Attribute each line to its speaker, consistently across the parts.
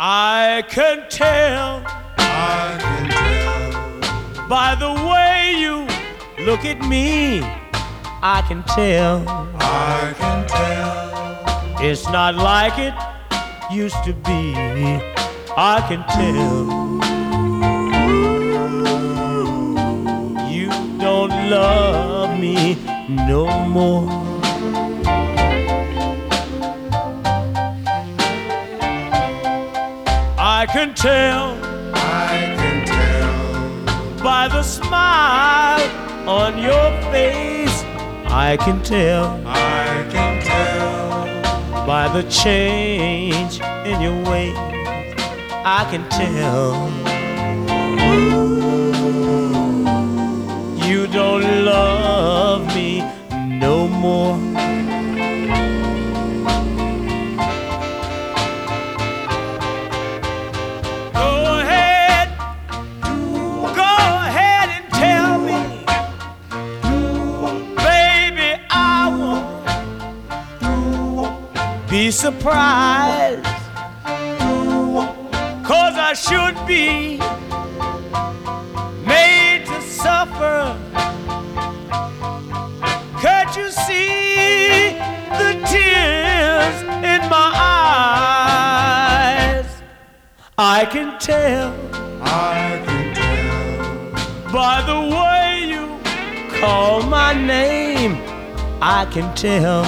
Speaker 1: I can tell by the way you look at me. I can tell it's not like it used to be. I can tell you don't love me no more. I can tell by the smile on your face. I can tell by the change in your ways. I can tell you don't love me no more. Be surprised, 'cause I should be made to suffer. Can't you see the tears in my eyes? I can tell by the way you call my name. I can tell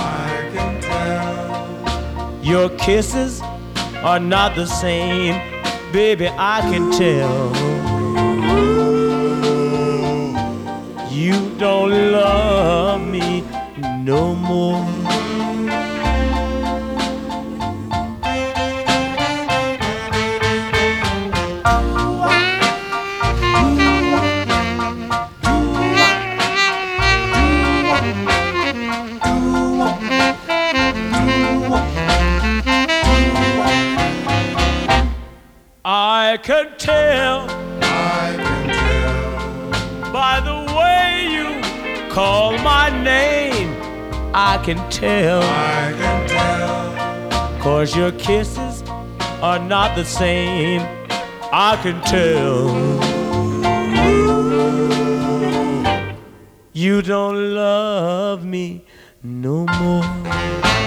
Speaker 1: your kisses are not the same. Baby, I can tell you don't love me no more. I can tell by the way you call my name. I can tell 'cause your kisses are not the same. I can tell you don't love me no more.